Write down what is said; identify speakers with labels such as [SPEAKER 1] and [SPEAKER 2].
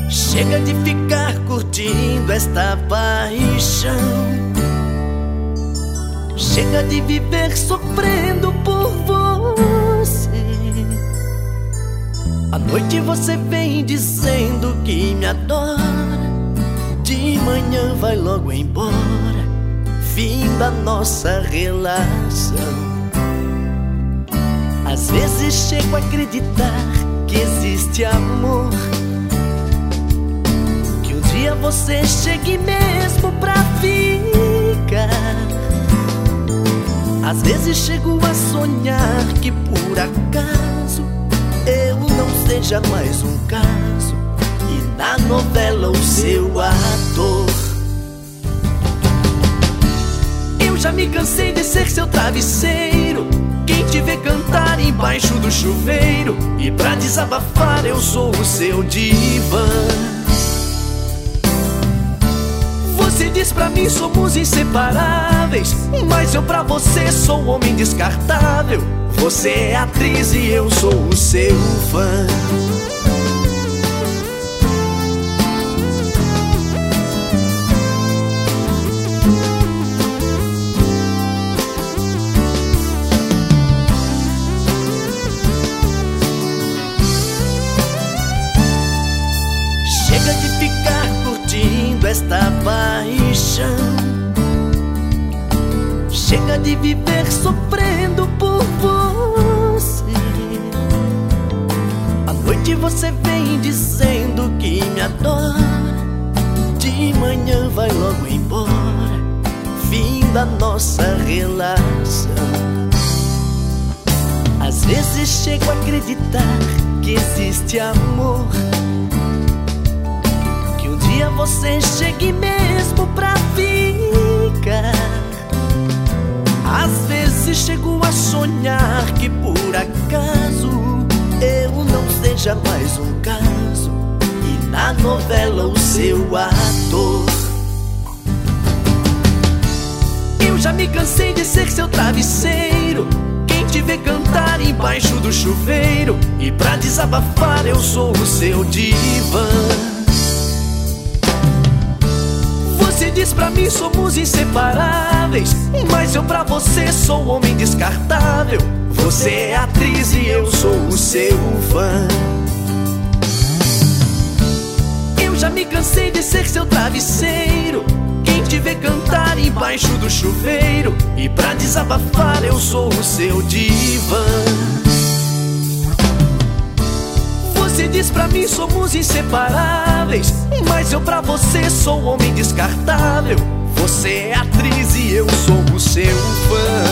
[SPEAKER 1] Chega de ficar curtindo esta paixão. Chega de viver sofrendo por você. À noite você vem dizendo que me adora, de manhã vai logo embora, fim da nossa relação. Às vezes chego a acreditar que existe amor, que um dia você chegue mesmo pra ficar. Às vezes chego a sonhar que por acaso eu não seja mais um caso e na novela o seu ator. Eu já me cansei de ser seu travesseiro, quem te vê cantar embaixo do chuveiro, e pra desabafar eu sou o seu divã. Você diz pra mim somos inseparáveis, mas eu pra você sou um homem descartável. Você é atriz e eu sou o seu fã. Chega de ficar curtindo esta paixão. Chega de viver sofrendo por você. À noite você vem dizendo que me adora, de manhã vai logo embora, fim da nossa relação. Às vezes chego a acreditar que existe amor, que um dia você chegue mesmo pra ficar. Às vezes chego a sonhar que por acaso eu não seja mais um caso e na novela o seu ator. Eu já me cansei de ser seu travesseiro, quem te vê cantar embaixo do chuveiro, e pra desabafar eu sou o seu divã. Você diz pra mim somos inseparáveis, mas eu pra você sou um homem descartável. Você é atriz e eu sou o seu fã. Eu já me cansei de ser seu travesseiro, quem te vê cantar embaixo do chuveiro, e pra desabafar eu sou o seu divã. Você diz pra mim somos inseparáveis, mas eu pra você sou um homem descartável. Você é atriz e eu sou o seu fã.